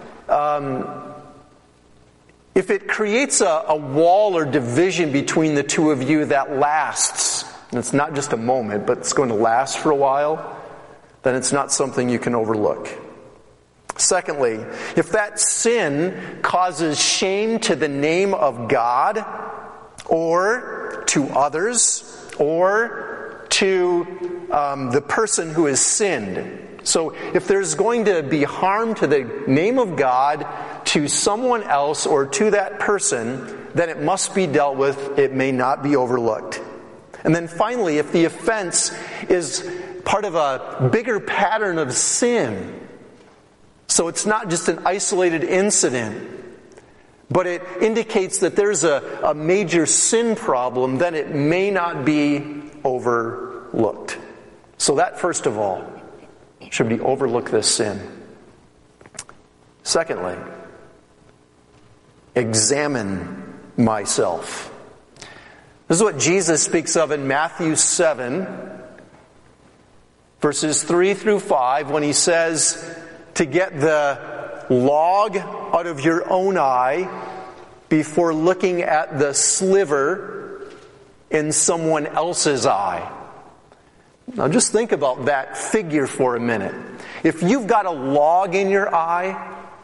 if it creates a wall or division between the two of you that lasts, and it's not just a moment, but it's going to last for a while, then it's not something you can overlook. Secondly, if that sin causes shame to the name of God, or to others, or to the person who has sinned. So if there's going to be harm to the name of God, to someone else, or to that person, then it must be dealt with. It may not be overlooked. And then finally, if the offense is part of a bigger pattern of sin, so it's not just an isolated incident, but it indicates that there's a major sin problem, then it may not be overlooked. So that, first of all, should be overlook this sin. Secondly, examine myself. This is what Jesus speaks of in Matthew 7, verses 3 through 5, when he says to get the log out of your own eye before looking at the sliver in someone else's eye. Now just think about that figure for a minute. If you've got a log in your eye,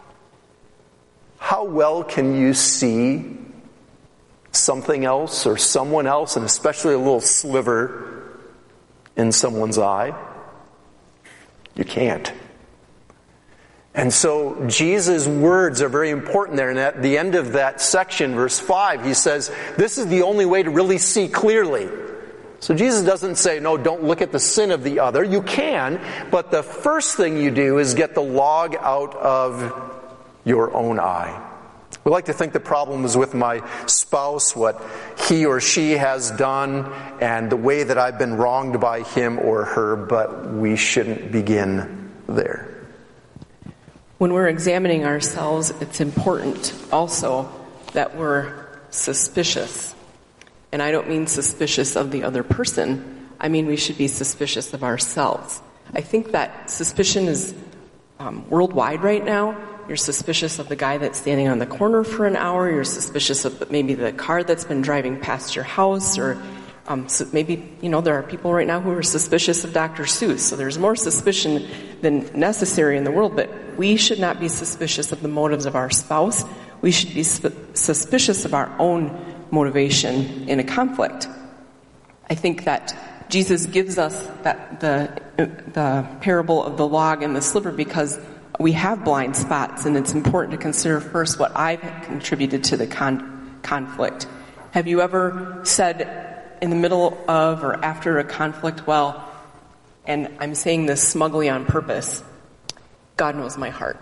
how well can you see something else or someone else, and especially a little sliver in someone's eye? You can't. And so Jesus' words are very important there. And at the end of that section, verse 5, he says, this is the only way to really see clearly. So Jesus doesn't say, no, don't look at the sin of the other. You can, but the first thing you do is get the log out of your own eye. We like to think the problem is with my spouse, what he or she has done, and the way that I've been wronged by him or her, but we shouldn't begin there. When we're examining ourselves, it's important also that we're suspicious. And I don't mean suspicious of the other person. I mean we should be suspicious of ourselves. I think that suspicion is worldwide right now. You're suspicious of the guy that's standing on the corner for an hour. You're suspicious of maybe the car that's been driving past your house, or so maybe, there are people right now who are suspicious of Dr. Seuss. So there's more suspicion than necessary in the world, but we should not be suspicious of the motives of our spouse. We should be suspicious of our own motivation in a conflict. I think that Jesus gives us the parable of the log and the sliver because we have blind spots, and it's important to consider first what I've contributed to the conflict. Have you ever said in the middle of or after a conflict, and I'm saying this smugly on purpose, God knows my heart?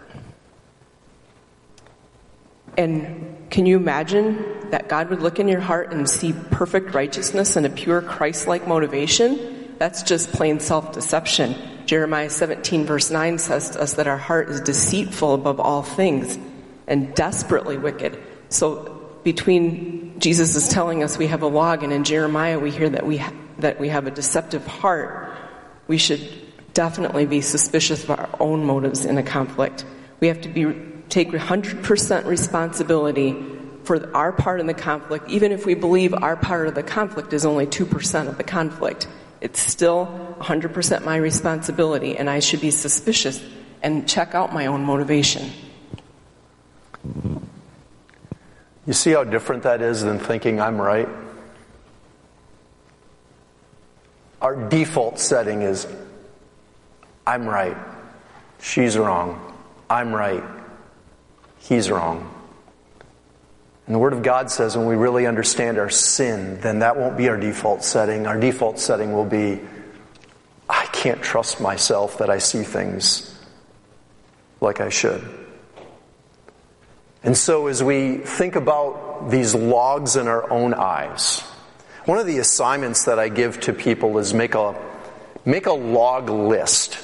And can you imagine that God would look in your heart and see perfect righteousness and a pure Christ-like motivation? That's just plain self-deception. Jeremiah 17 verse 9 says to us that our heart is deceitful above all things and desperately wicked. So between Jesus is telling us we have a log, and in Jeremiah we hear that we have a deceptive heart, we should definitely be suspicious of our own motives in a conflict. We have to take 100% responsibility for our part in the conflict, even if we believe our part of the conflict is only 2% of the conflict. It's still 100% my responsibility, and I should be suspicious and check out my own motivation. You see how different that is than thinking I'm right? Our default setting is, I'm right, she's wrong, I'm right, he's wrong. And the Word of God says when we really understand our sin, then that won't be our default setting. Our default setting will be, I can't trust myself that I see things like I should. And so as we think about these logs in our own eyes, one of the assignments that I give to people is make a log list.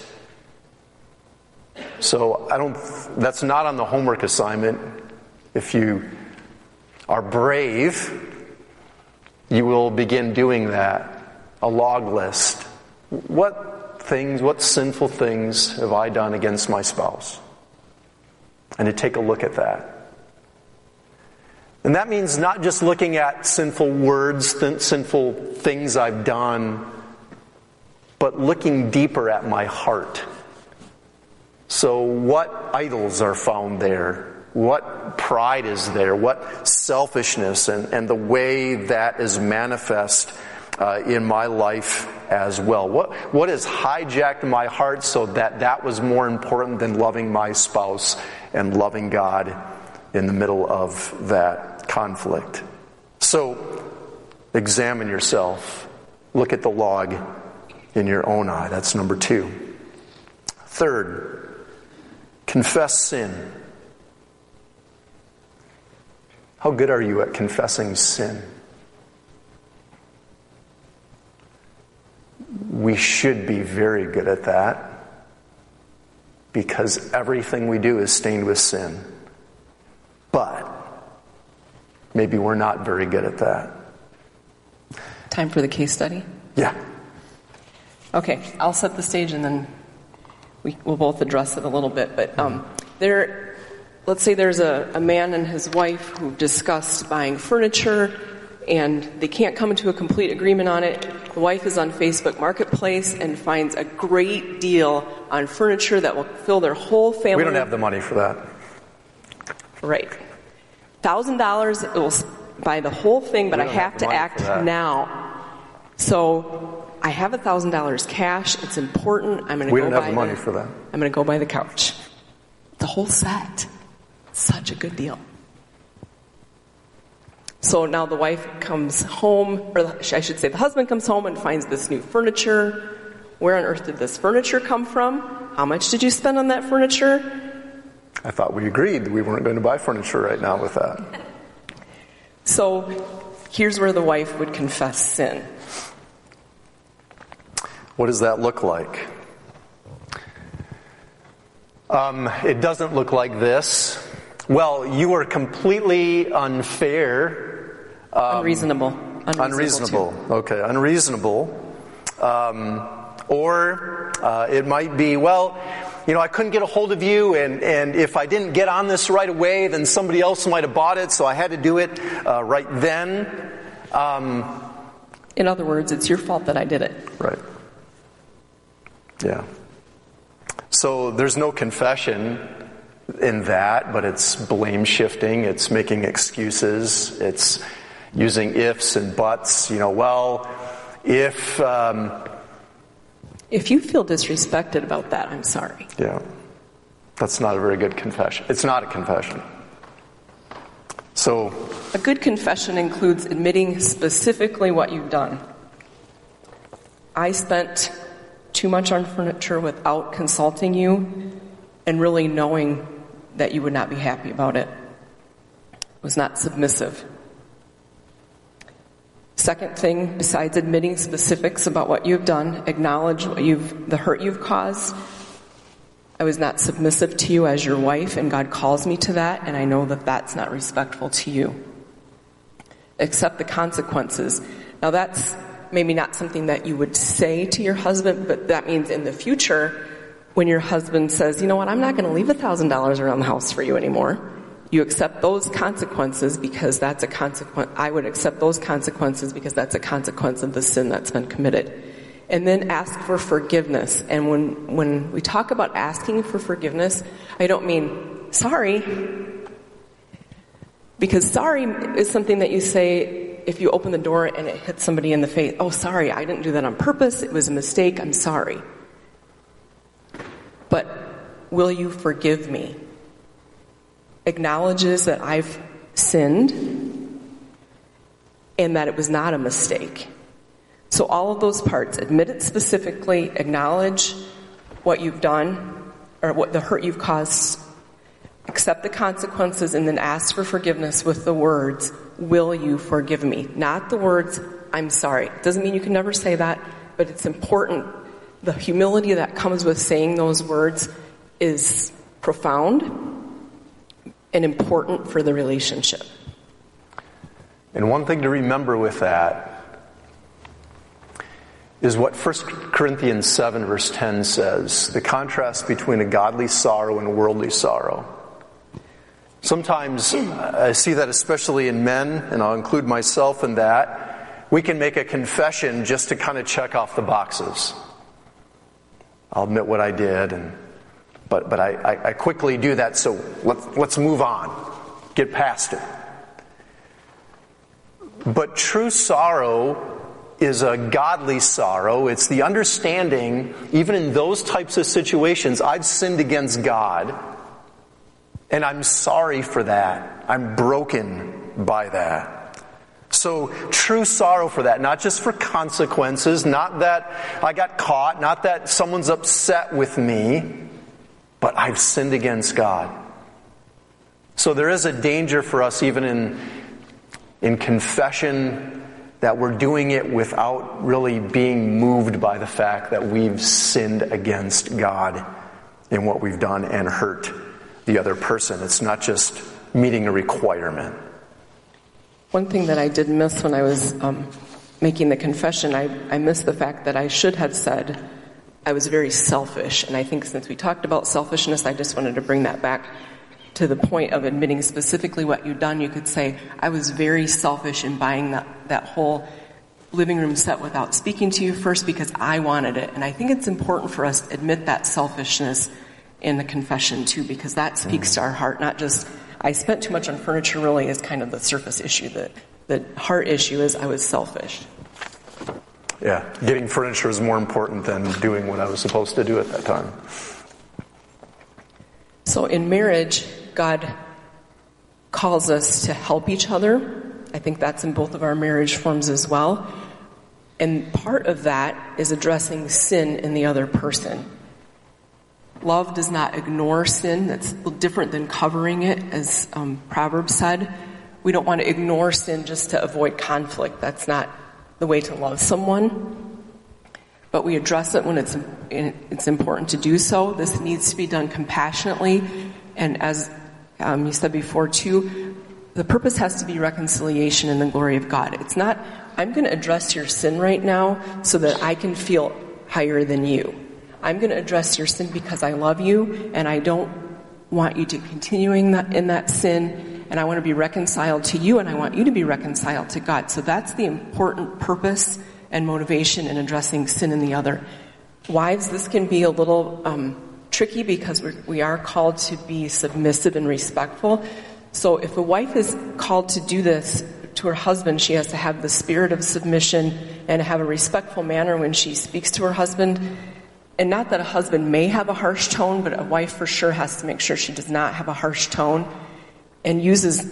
So that's not on the homework assignment. If you are brave, you will begin doing that. A log list. What sinful things have I done against my spouse? And to take a look at that. And that means not just looking at sinful words, sinful things I've done, but looking deeper at my heart. So what idols are found there? What pride is there? What selfishness and the way that is manifest in my life as well? What has hijacked my heart so that was more important than loving my spouse and loving God in the middle of that conflict? So examine yourself. Look at the log in your own eye. That's number 2. Third, confess sin. How good are you at confessing sin? We should be very good at that, because everything we do is stained with sin. But maybe we're not very good at that. Time for the case study? Yeah. Okay, I'll set the stage and then we'll both address it a little bit. But let's say there's a man and his wife who discussed buying furniture, and they can't come into a complete agreement on it. The wife is on Facebook Marketplace and finds a great deal on furniture that will fill their whole family. We don't have the money for that. Right. $1,000, it will buy the whole thing, but I have to act now. So I have $1,000 cash. It's important. I'm going to go buy. We don't have the money for that. I'm going to go buy the couch. The whole set. Such a good deal. So now the wife comes home, or I should say the husband comes home and finds this new furniture. Where on earth did this furniture come from? How much did you spend on that furniture? I thought we agreed that we weren't going to buy furniture right now with that. So here's where the wife would confess sin. What does that look like? It doesn't look like this. Well, you are completely unfair. Unreasonable. Okay, unreasonable. Or it might be, well, I couldn't get a hold of you, and if I didn't get on this right away, then somebody else might have bought it, so I had to do it right then. In other words, it's your fault that I did it. Right. Yeah. So there's no confession in that, but it's blame shifting, it's making excuses, it's using ifs and buts. If you feel disrespected about that, I'm sorry. Yeah. That's not a very good confession. It's not a confession. So a good confession includes admitting specifically what you've done. I spent too much on furniture without consulting you and really knowing that you would not be happy about it. Was not submissive. Second thing, besides admitting specifics about what you've done, acknowledge the hurt you've caused. I was not submissive to you as your wife, and God calls me to that, and I know that that's not respectful to you. Accept the consequences. Now that's maybe not something that you would say to your husband, but that means in the future, when your husband says, you know what, I'm not going to leave $1,000 around the house for you anymore, you accept those consequences because that's a consequence. I would accept those consequences because that's a consequence of the sin that's been committed. And then ask for forgiveness. And when we talk about asking for forgiveness, I don't mean sorry. Because sorry is something that you say if you open the door and it hits somebody in the face. Oh, sorry, I didn't do that on purpose. It was a mistake. I'm sorry. But will you forgive me? Acknowledges that I've sinned and that it was not a mistake. So all of those parts, admit it specifically, acknowledge what you've done or what the hurt you've caused, accept the consequences, and then ask for forgiveness with the words, will you forgive me? Not the words, I'm sorry. It doesn't mean you can never say that, but it's important. The humility that comes with saying those words is profound and important for the relationship. And one thing to remember with that is what 1 Corinthians 7 verse 10 says, the contrast between a godly sorrow and a worldly sorrow. Sometimes I see that especially in men, and I'll include myself in that, we can make a confession just to kind of check off the boxes. I'll admit what I did, but I quickly do that, so let's move on. Get past it. But true sorrow is a godly sorrow. It's the understanding, even in those types of situations, I've sinned against God, and I'm sorry for that. I'm broken by that. So true sorrow for that, not just for consequences, not that I got caught, not that someone's upset with me, but I've sinned against God. So there is a danger for us even in confession that we're doing it without really being moved by the fact that we've sinned against God in what we've done and hurt the other person. It's not just meeting a requirement. One thing that I did miss when I was making the confession, I missed the fact that I should have said I was very selfish. And I think since we talked about selfishness, I just wanted to bring that back to the point of admitting specifically what you've done. You could say, I was very selfish in buying that whole living room set without speaking to you first because I wanted it. And I think it's important for us to admit that selfishness in the confession too, because that speaks to our heart, not just, I spent too much on furniture really is kind of the surface issue. The heart issue is I was selfish. Yeah, getting furniture is more important than doing what I was supposed to do at that time. So in marriage, God calls us to help each other. I think that's in both of our marriage forms as well. And part of that is addressing sin in the other person. Love does not ignore sin. That's different than covering it, as Proverbs said. We don't want to ignore sin just to avoid conflict. That's not the way to love someone. But we address it when it's important to do so. This needs to be done compassionately. And as you said before too, the purpose has to be reconciliation in the glory of God. It's not, I'm going to address your sin right now so that I can feel higher than you. I'm going to address your sin because I love you, and I don't want you to continuing in that sin, and I want to be reconciled to you, and I want you to be reconciled to God. So that's the important purpose and motivation in addressing sin in the other. Wives, this can be a little tricky because we are called to be submissive and respectful. So if a wife is called to do this to her husband, she has to have the spirit of submission and have a respectful manner when she speaks to her husband. And not that a husband may have a harsh tone, but a wife for sure has to make sure she does not have a harsh tone and uses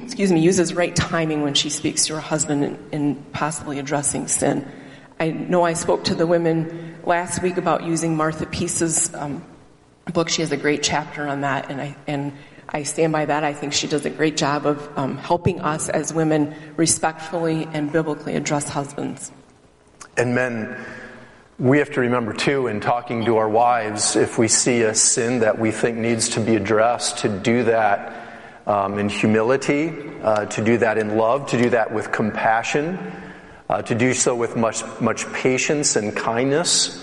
right timing when she speaks to her husband in possibly addressing sin. I know I spoke to the women last week about using Martha Peace's book. She has a great chapter on that, and I stand by that. I think she does a great job of helping us as women respectfully and biblically address husbands. And men, we have to remember too, in talking to our wives, if we see a sin that we think needs to be addressed, to do that in humility, to do that in love, to do that with compassion, to do so with much patience and kindness.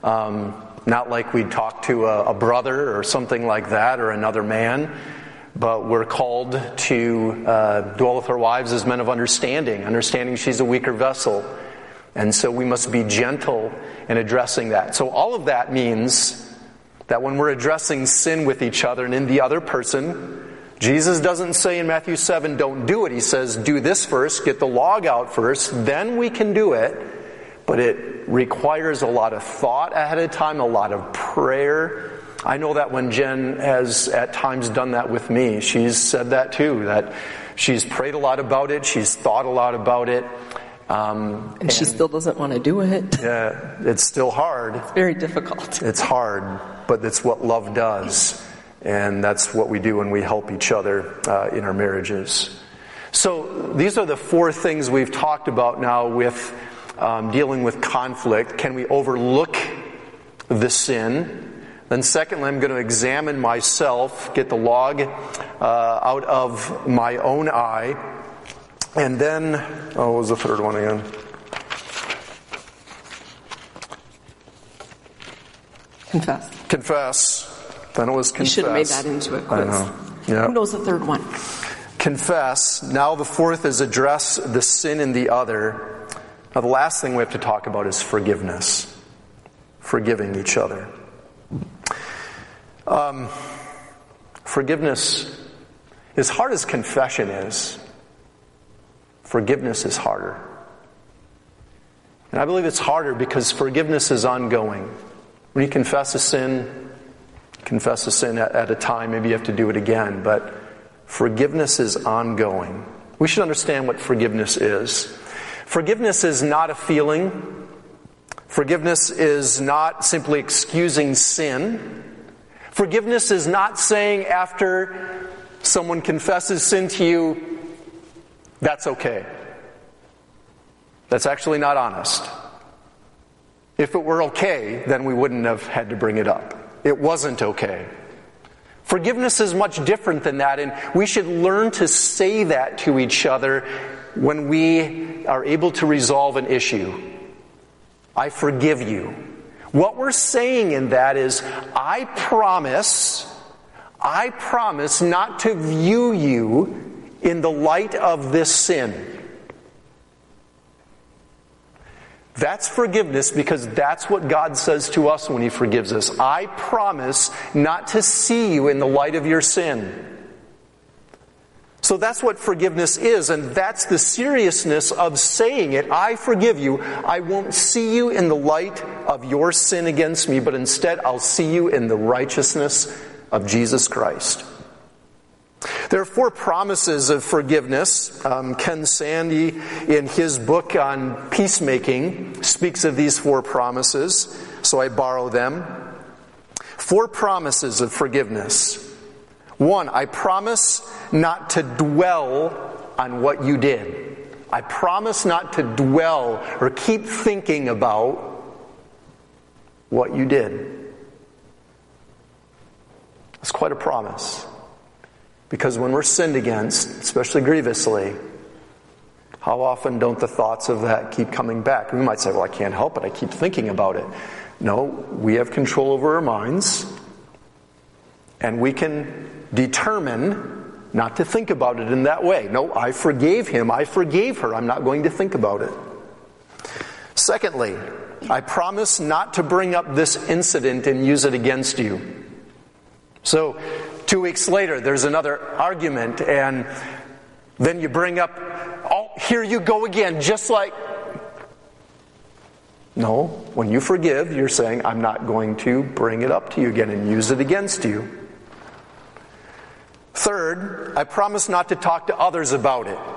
Not like we'd talk to a brother or something like that, or another man, but we're called to dwell with our wives as men of understanding she's a weaker vessel. And so we must be gentle in addressing that. So all of that means that when we're addressing sin with each other and in the other person, Jesus doesn't say in Matthew 7, don't do it. He says, do this first, get the log out first, then we can do it. But it requires a lot of thought ahead of time, a lot of prayer. I know that when Jen has at times done that with me, she's said that too, that she's prayed a lot about it, she's thought a lot about it. And she still doesn't want to do it. Yeah, it's still hard. It's very difficult. It's hard, but it's what love does. And that's what we do when we help each other in our marriages. So these are the four things we've talked about now with dealing with conflict. Can we overlook the sin? Then secondly, I'm going to examine myself, get the log out of my own eye. And then, what was the third one again? Confess. Then it was confess. You should have made that into a quiz. I know. Yep. Who knows the third one? Confess. Now the fourth is address the sin in the other. Now the last thing we have to talk about is forgiveness. Forgiving each other. Forgiveness, as hard as confession is, forgiveness is harder. And I believe it's harder because forgiveness is ongoing. When you confess a sin at a time, maybe you have to do it again, but forgiveness is ongoing. We should understand what forgiveness is. Forgiveness is not a feeling. Forgiveness is not simply excusing sin. Forgiveness is not saying after someone confesses sin to you, that's okay. That's actually not honest. If it were okay, then we wouldn't have had to bring it up. It wasn't okay. Forgiveness is much different than that, and we should learn to say that to each other when we are able to resolve an issue. I forgive you. What we're saying in that is, I promise not to view you in the light of this sin. That's forgiveness because that's what God says to us when He forgives us. I promise not to see you in the light of your sin. So that's what forgiveness is, and that's the seriousness of saying it. I forgive you. I won't see you in the light of your sin against me, but instead I'll see you in the righteousness of Jesus Christ. There are 4 promises of forgiveness. Ken Sande, in his book on peacemaking, speaks of these 4 promises, so I borrow them. 4 promises of forgiveness. 1, I promise not to dwell on what you did. I promise not to dwell or keep thinking about what you did. That's quite a promise. Because when we're sinned against, especially grievously, how often don't the thoughts of that keep coming back? We might say, well, I can't help it. I keep thinking about it. No, we have control over our minds, and we can determine not to think about it in that way. No, I forgave him, I forgave her, I'm not going to think about it. Secondly, I promise not to bring up this incident and use it against you. So, 2 weeks later, there's another argument, and then you bring up, oh, here you go again, just like... No, when you forgive, you're saying, I'm not going to bring it up to you again and use it against you. Third, I promise not to talk to others about it.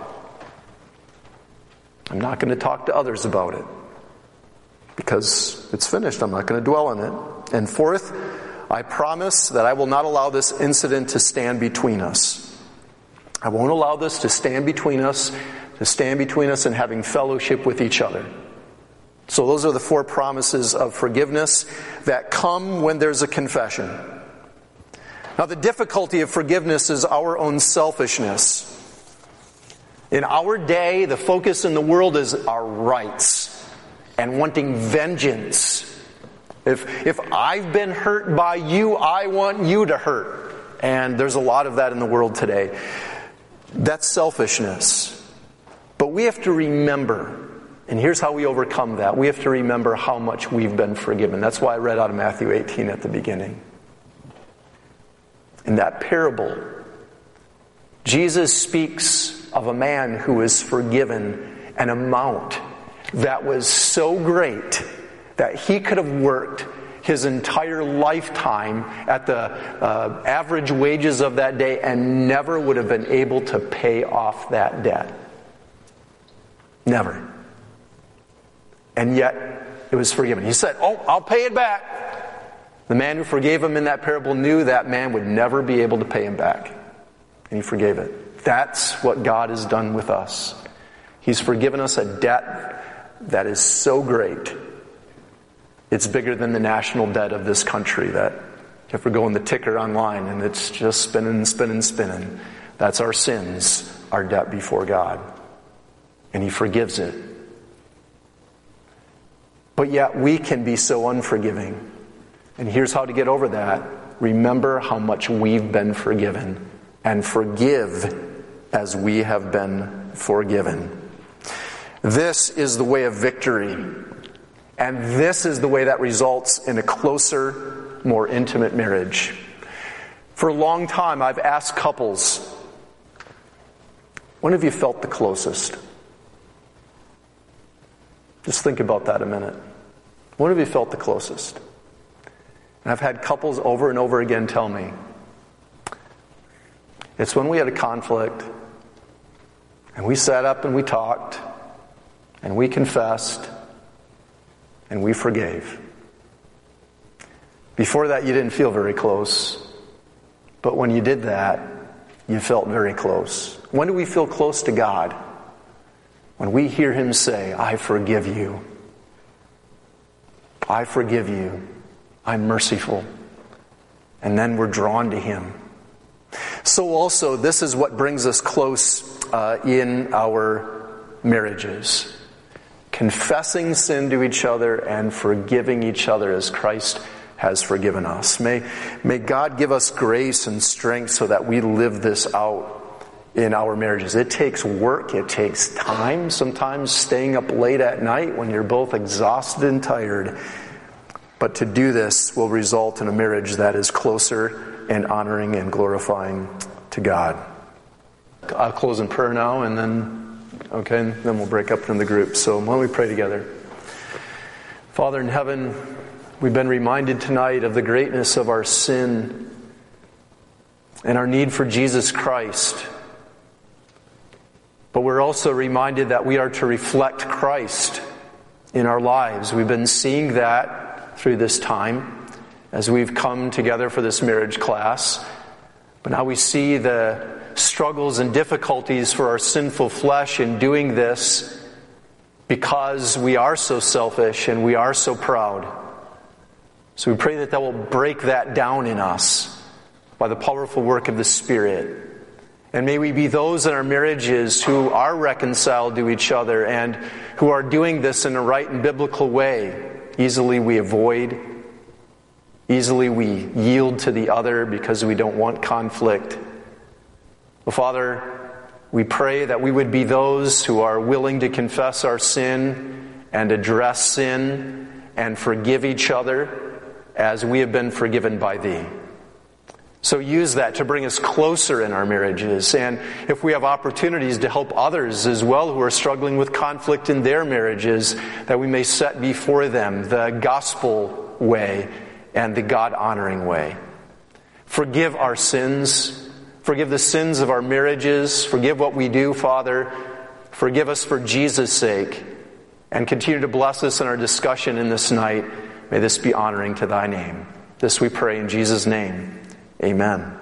I'm not going to talk to others about it because it's finished. I'm not going to dwell on it. And fourth, I promise that I will not allow this incident to stand between us. I won't allow this to stand between us and having fellowship with each other. So those are the 4 promises of forgiveness that come when there's a confession. Now, the difficulty of forgiveness is our own selfishness. In our day, the focus in the world is our rights and wanting vengeance. If I've been hurt by you, I want you to hurt. And there's a lot of that in the world today. That's selfishness. But we have to remember, and here's how we overcome that. We have to remember how much we've been forgiven. That's why I read out of Matthew 18 at the beginning. In that parable, Jesus speaks of a man who is forgiven an amount that was so great that he could have worked his entire lifetime at the average wages of that day and never would have been able to pay off that debt. Never. And yet, it was forgiven. He said, oh, I'll pay it back. The man who forgave him in that parable knew that man would never be able to pay him back. And he forgave it. That's what God has done with us. He's forgiven us a debt that is so great. It's bigger than the national debt of this country that you have to go in the ticker online and it's just spinning and spinning and spinning. That's our sins, our debt before God. And He forgives it. But yet we can be so unforgiving. And here's how to get over that. Remember how much we've been forgiven. And forgive as we have been forgiven. This is the way of victory. And this is the way that results in a closer, more intimate marriage. For a long time, I've asked couples, when have you felt the closest? Just think about that a minute. When have you felt the closest? And I've had couples over and over again tell me, it's when we had a conflict, and we sat up and we talked, and we confessed, and we forgave. Before that, you didn't feel very close. But when you did that, you felt very close. When do we feel close to God? When we hear Him say, I forgive you. I forgive you. I'm merciful. And then we're drawn to Him. So also, this is what brings us close in our marriages. Confessing sin to each other and forgiving each other as Christ has forgiven us. May God give us grace and strength so that we live this out in our marriages. It takes work. It takes time. Sometimes staying up late at night when you're both exhausted and tired. But to do this will result in a marriage that is closer and honoring and glorifying to God. I'll close in prayer now and then we'll break up from the group. So why don't we pray together? Father in heaven, we've been reminded tonight of the greatness of our sin and our need for Jesus Christ. But we're also reminded that we are to reflect Christ in our lives. We've been seeing that through this time as we've come together for this marriage class. But now we see the struggles and difficulties for our sinful flesh in doing this because we are so selfish and we are so proud. So we pray that will break that down in us by the powerful work of the Spirit. And may we be those in our marriages who are reconciled to each other and who are doing this in a right and biblical way easily we avoid, easily we yield to the other because we don't want conflict. Well, Father, we pray that we would be those who are willing to confess our sin and address sin and forgive each other as we have been forgiven by Thee. So use that to bring us closer in our marriages. And if we have opportunities to help others as well who are struggling with conflict in their marriages, that we may set before them the gospel way and the God-honoring way. Forgive our sins. Forgive the sins of our marriages. Forgive what we do, Father. Forgive us for Jesus' sake. And continue to bless us in our discussion in this night. May this be honoring to Thy name. This we pray in Jesus' name. Amen.